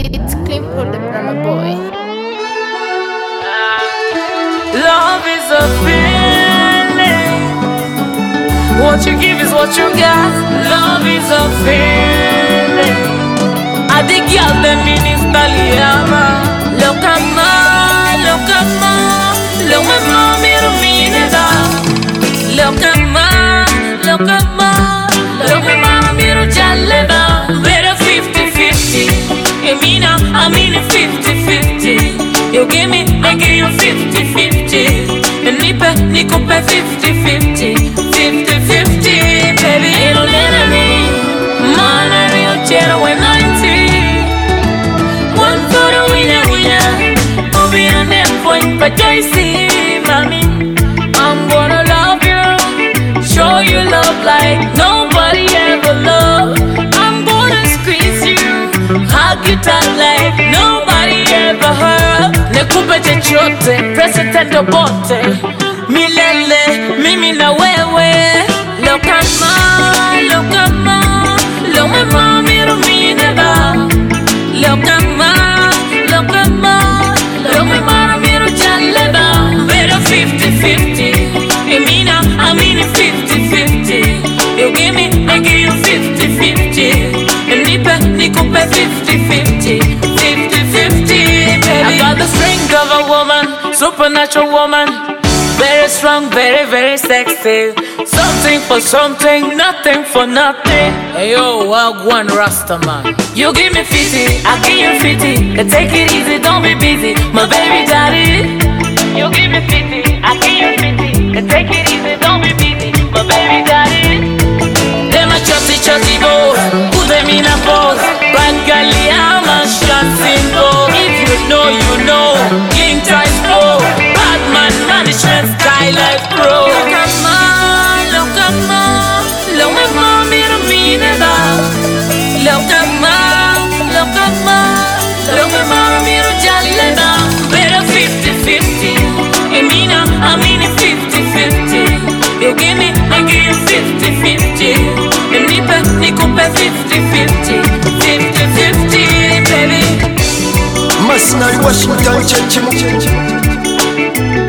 It's Clean Pro the Brahma Boy. Love is a feeling. What you give is what you got. Love is a feeling. I dig y'all them in Italiana. Look at ma, look at ma. Look at ma, miro mineda. Look at ma, look at ma. Look at ma, miro jalleda. Better 50-50. I mean it 50-50. You give me, I give you 50-50. And ni coupe 50-50. 50-50, baby. You don't let me. Man, I real jet away 90. One for the winner. Go be on that point, but you see, mommy, I'm gonna love you. Show you love like nobody ever loved. I'm gonna squeeze you, hug you tight like nobody ever heard. Nikupe chochote, press it tendo bote. Milele, mimi na wewe. Look at ma, look at ma. Look at ma, miro mineba. Look at ma, look at ma. Look at ma, miro jalleba. Better 50-50. I mean it 50-50. You give me, I give you 50-50. And ni coupe 50-50. 50-50, baby. I got the strength of a woman, supernatural woman. Very strong, very, very sexy. Something for something, nothing for nothing. Hey yo, Wagwan Rastaman. You give me 50, I give you 50. Take it easy, don't be busy, my baby daddy. You give me 50, I give you 50. Take it easy, don't be busy, my baby daddy. Them a chutty boy, put them in a pose. Bad girl, I'm a shot symbol. If you know, you know. King Trice Pro, bad man management, skylight pro. Look at ma, look at ma. Look at ma, miro mineda. Look at ma, look at ma. Look at ma, miro jalleda. Better 50-50. I mean it 50-50. You give me, I give you 50-50. Ni coupe 50-50. 50-50, baby. Masnari Washington,